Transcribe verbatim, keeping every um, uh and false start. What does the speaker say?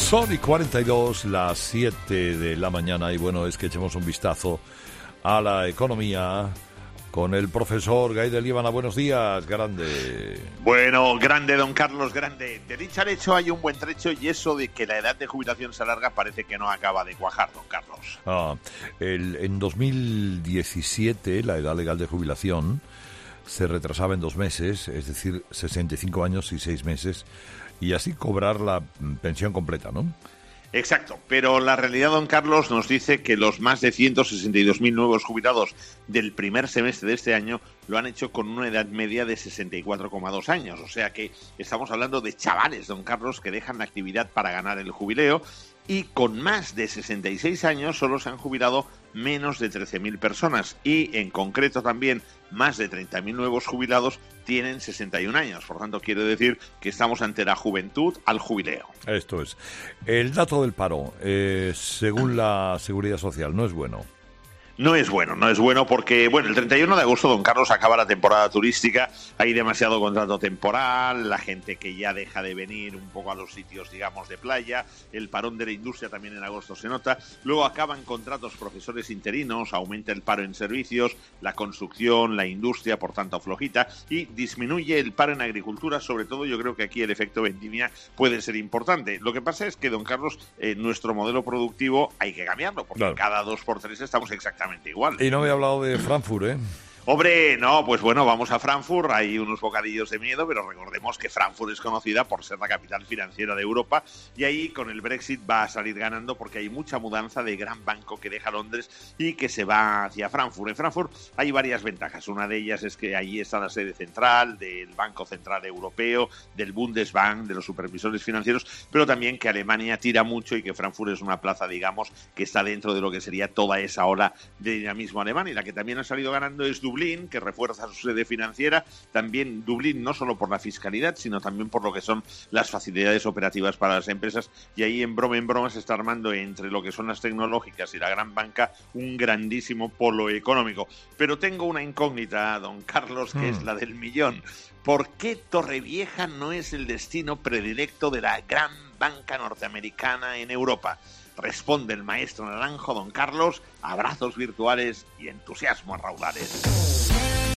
Son y cuarenta y dos, las siete de la mañana, y bueno, es que echemos un vistazo a la economía con el profesor Gai de Líbana. Buenos días, grande. Bueno, grande, don Carlos, grande. De dicho al hecho hay un buen trecho, y eso de que la edad de jubilación se alarga parece que no acaba de cuajar, don Carlos. Ah, el, en dos mil diecisiete la edad legal de jubilación se retrasaba en dos meses, es decir, sesenta y cinco años y seis meses, y así cobrar la pensión completa, ¿no? Exacto, pero la realidad, don Carlos, nos dice que los más de ciento sesenta y dos mil nuevos jubilados del primer semestre de este año lo han hecho con una edad media de sesenta y cuatro coma dos años. O sea que estamos hablando de chavales, don Carlos, que dejan la actividad para ganar el jubileo, y con más de sesenta y seis años solo se han jubilado menos de trece mil personas, y en concreto también más de treinta mil nuevos jubilados tienen sesenta y un años. Por tanto, quiere decir que estamos ante la juventud al jubileo. Esto es. El dato del paro, eh, según la Seguridad Social, no es bueno. No es bueno, no es bueno porque, bueno, el treinta y uno de agosto, don Carlos, acaba la temporada turística, hay demasiado contrato temporal, la gente que ya deja de venir un poco a los sitios, digamos, de playa, el parón de la industria también en agosto se nota, luego acaban contratos profesores interinos, aumenta el paro en servicios, la construcción, la industria, por tanto, flojita, y disminuye el paro en agricultura, sobre todo yo creo que aquí el efecto vendimia puede ser importante. Lo que pasa es que, don Carlos, eh, nuestro modelo productivo hay que cambiarlo, porque claro, cada dos por tres estamos exactamente igual. Y no me he hablado de Frankfurt, ¿eh? Hombre, no, pues bueno, vamos a Frankfurt, hay unos bocadillos de miedo, pero recordemos que Frankfurt es conocida por ser la capital financiera de Europa, y ahí con el Brexit va a salir ganando porque hay mucha mudanza de gran banco que deja Londres y que se va hacia Frankfurt. En Frankfurt hay varias ventajas, una de ellas es que allí está la sede central del Banco Central Europeo, del Bundesbank, de los supervisores financieros, pero también que Alemania tira mucho y que Frankfurt es una plaza, digamos, que está dentro de lo que sería toda esa ola de dinamismo alemán, y la que también ha salido ganando es Dublín, que refuerza su sede financiera. También Dublín, no solo por la fiscalidad, sino también por lo que son las facilidades operativas para las empresas, y ahí en broma en broma se está armando entre lo que son las tecnológicas y la gran banca un grandísimo polo económico. Pero tengo una incógnita, don Carlos, que mm. es la del millón. ¿Por qué Torrevieja no es el destino predilecto de la gran banca norteamericana en Europa? Responde el maestro naranjo, don Carlos, abrazos virtuales y entusiasmo a raudales.